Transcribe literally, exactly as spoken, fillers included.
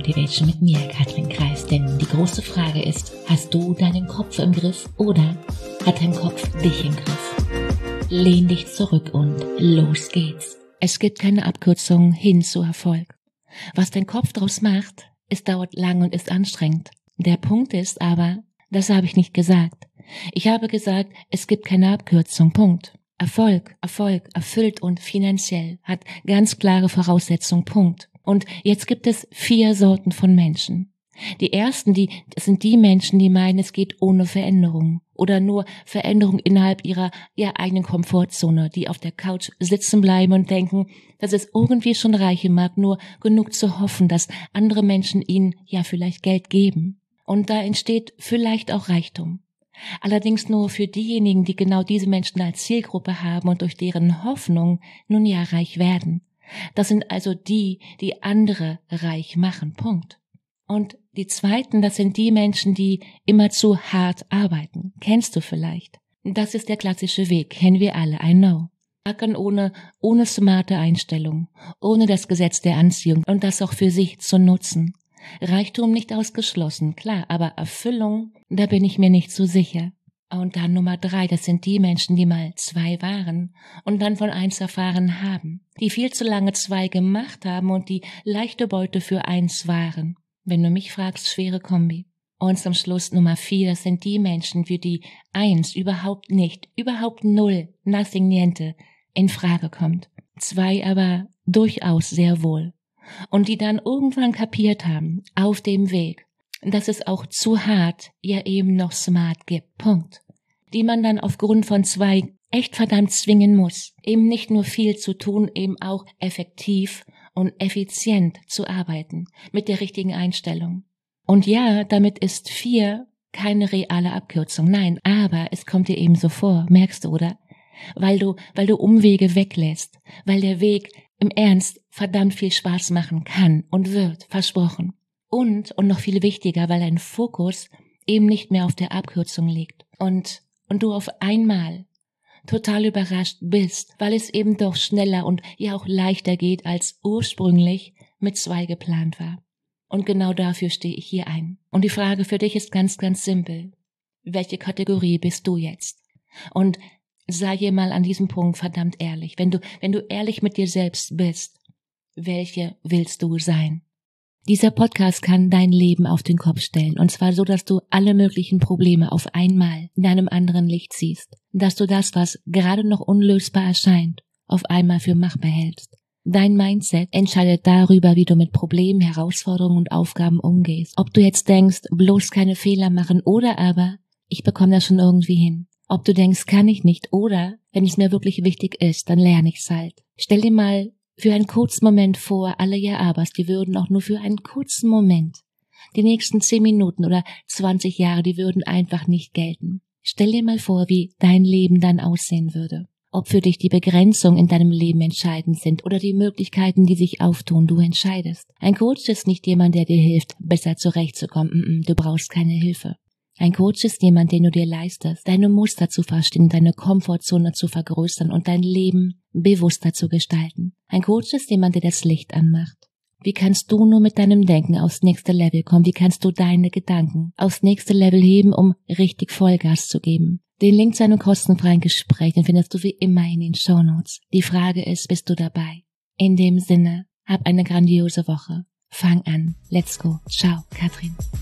Motivation mit mir, Katrin Kreis. Denn die große Frage ist, hast du deinen Kopf im Griff oder hat dein Kopf dich im Griff? Lehn dich zurück und los geht's. Es gibt keine Abkürzung hin zu Erfolg. Was dein Kopf draus macht, es dauert lang und ist anstrengend. Der Punkt ist aber, das habe ich nicht gesagt. Ich habe gesagt, es gibt keine Abkürzung, Punkt. Erfolg, Erfolg, erfüllt und finanziell, hat ganz klare Voraussetzungen, Punkt. Und jetzt gibt es vier Sorten von Menschen. Die ersten, die, das sind die Menschen, die meinen, es geht ohne Veränderung oder nur Veränderung innerhalb ihrer, ihrer eigenen Komfortzone, die auf der Couch sitzen bleiben und denken, dass es irgendwie schon reichen mag, nur genug zu hoffen, dass andere Menschen ihnen ja vielleicht Geld geben. Und da entsteht vielleicht auch Reichtum. Allerdings nur für diejenigen, die genau diese Menschen als Zielgruppe haben und durch deren Hoffnung nun ja reich werden. Das sind also die, die andere reich machen, Punkt. Und die zweiten, das sind die Menschen, die immerzu hart arbeiten. Kennst du vielleicht? Das ist der klassische Weg, kennen wir alle, I know. Ackern ohne, ohne smarte Einstellung, ohne das Gesetz der Anziehung und das auch für sich zu nutzen. Reichtum nicht ausgeschlossen, klar, aber Erfüllung, da bin ich mir nicht so sicher. Und dann Nummer drei, das sind die Menschen, die mal zwei waren und dann von eins erfahren haben, die viel zu lange zwei gemacht haben und die leichte Beute für eins waren. Wenn du mich fragst, schwere Kombi. Und zum Schluss Nummer vier, das sind die Menschen, für die eins überhaupt nicht, überhaupt null, nothing, niente, in Frage kommt. Zwei aber durchaus sehr wohl. Und die dann irgendwann kapiert haben, auf dem Weg, dass es auch zu hart, ja eben noch smart gibt, Punkt. Die man dann aufgrund von zwei echt verdammt zwingen muss, eben nicht nur viel zu tun, eben auch effektiv und effizient zu arbeiten, mit der richtigen Einstellung. Und ja, damit ist vier keine reale Abkürzung, nein, aber es kommt dir eben so vor, merkst du, oder? Weil du, weil du Umwege weglässt, weil der Weg im Ernst verdammt viel Spaß machen kann und wird, versprochen. Und, und noch viel wichtiger, weil dein Fokus eben nicht mehr auf der Abkürzung liegt und, und du auf einmal total überrascht bist, weil es eben doch schneller und ja auch leichter geht, als ursprünglich mit zwei geplant war. Und genau dafür stehe ich hier ein. Und die Frage für dich ist ganz, ganz simpel. Welche Kategorie bist du jetzt? Und sei dir mal an diesem Punkt verdammt ehrlich. Wenn du, wenn du ehrlich mit dir selbst bist, welche willst du sein? Dieser Podcast kann dein Leben auf den Kopf stellen. Und zwar so, dass du alle möglichen Probleme auf einmal in einem anderen Licht siehst. Dass du das, was gerade noch unlösbar erscheint, auf einmal für machbar hältst. Dein Mindset entscheidet darüber, wie du mit Problemen, Herausforderungen und Aufgaben umgehst. Ob du jetzt denkst, bloß keine Fehler machen oder aber, ich bekomme das schon irgendwie hin. Ob du denkst, kann ich nicht oder, wenn es mir wirklich wichtig ist, dann lerne ich's halt. Stell dir mal für einen kurzen Moment vor, alle Ja-Abers, die würden auch nur für einen kurzen Moment, die nächsten zehn Minuten oder zwanzig Jahre, die würden einfach nicht gelten. Stell dir mal vor, wie dein Leben dann aussehen würde. Ob für dich die Begrenzungen in deinem Leben entscheidend sind oder die Möglichkeiten, die sich auftun, du entscheidest. Ein Coach ist nicht jemand, der dir hilft, besser zurechtzukommen. Du brauchst keine Hilfe. Ein Coach ist jemand, den du dir leistest, deine Muster zu verstehen, deine Komfortzone zu vergrößern und dein Leben bewusster zu gestalten. Ein Coach ist jemand, der das Licht anmacht. Wie kannst du nur mit deinem Denken aufs nächste Level kommen? Wie kannst du deine Gedanken aufs nächste Level heben, um richtig Vollgas zu geben? Den Link zu einem kostenfreien Gespräch, den findest du wie immer in den Shownotes. Die Frage ist, bist du dabei? In dem Sinne, hab eine grandiose Woche. Fang an. Let's go. Ciao, Katrin.